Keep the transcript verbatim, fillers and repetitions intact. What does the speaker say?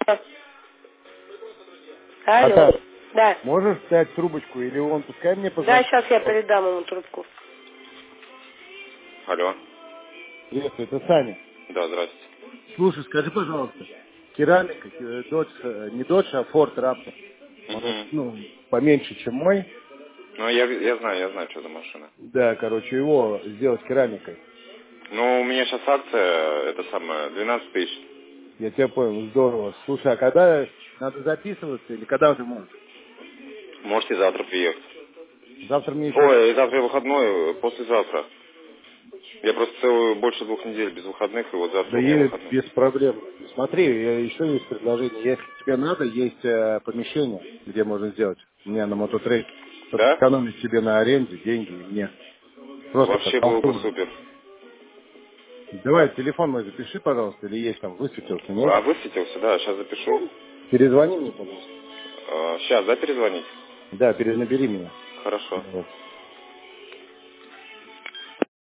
Алло. Наташа, Да. можешь взять трубочку или он пускай мне Да, позвонит? сейчас я передам ему трубку. Алло. Приветствую, это Саня. Да, здравствуйте. Слушай, скажи, пожалуйста, керамика, э, Dodge, э, не Dodge, а Ford Raptor. Он, вот, Угу. ну, поменьше, чем мой. Ну, я, я знаю, я знаю, что за машина. Да, короче, его сделать керамикой. Ну, у меня сейчас акция, это самое, двенадцать тысяч. Я тебя понял, здорово. Слушай, а когда надо записываться или когда ты можешь? Можете завтра приехать. Завтра мне еще... Ой, завтра выходной, послезавтра. Я просто целую больше двух недель без выходных, и вот завтра Да у меня едет выходной. без проблем. Смотри, э, еще есть предложение. Если тебе надо, есть э, помещение, где можно сделать. У меня на мототрейд. Чтобы Да? сэкономить себе на аренде деньги и мне. Просто как Вообще было бы халтуру. супер. Давай, телефон мой запиши, пожалуйста, или есть там, высветился, нет? А высветился, да, сейчас запишу. Перезвони мне, пожалуйста. Сейчас, да, перезвонить? Да, перенабери меня. Хорошо. Вот.